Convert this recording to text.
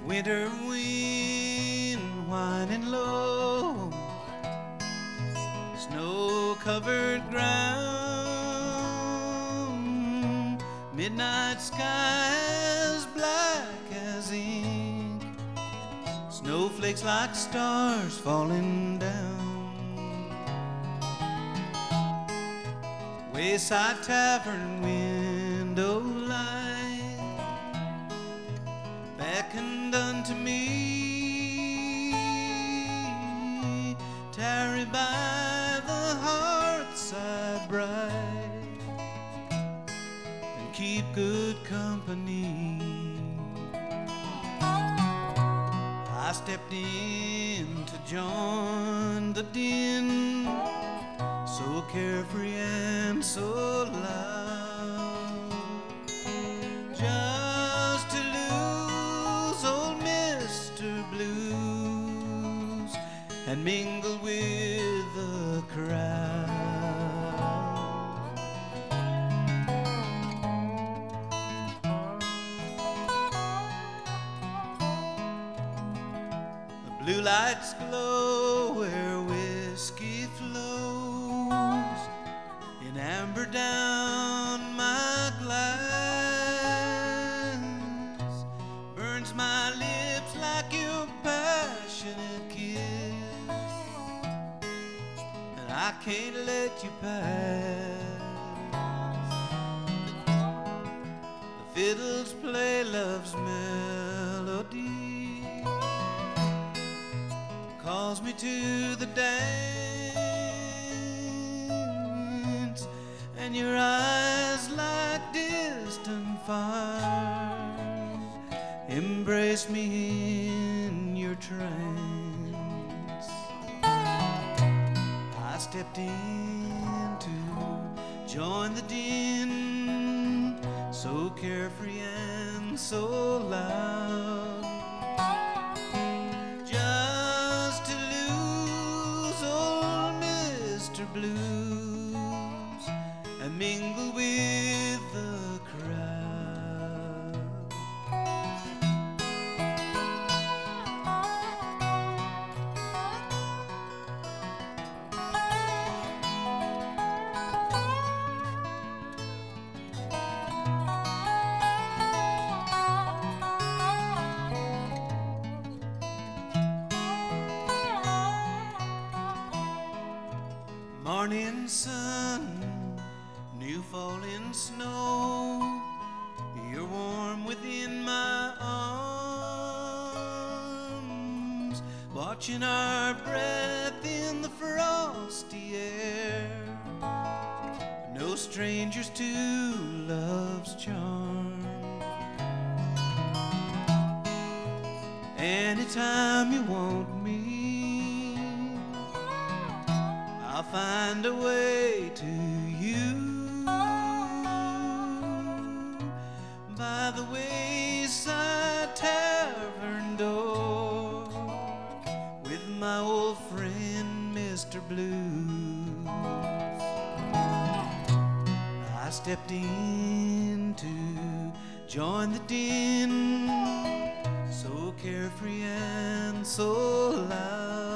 Winter wind whining low, snow-covered ground, midnight sky as black as ink, snowflakes like stars falling down. Wayside tavern window light beckoned unto me, tarry by the hearthside bright and keep good company. I stepped in to join the din, so carefree and so loud, just to lose old Mr. Blues and mingle with the crowd. The blue lights glow where whiskey flows in amber down my glass, burns my lips like your passionate kiss, and I can't let you pass. The fiddles play love's melody, calls me to the dance, and your eyes like distant fire embrace me in your trance. I stepped in to join the din, so carefree and so loud, just to lose old Mr. Blues and mingle with the crowd. Morning sun, new falling snow, you're warm within my arms, watching our breath in the frosty air, no strangers to love's charm. Anytime you want me, I'll find a way to you by the wayside tavern door with my old friend Mr. Blues. I stepped in to join the din, so carefree and so loud,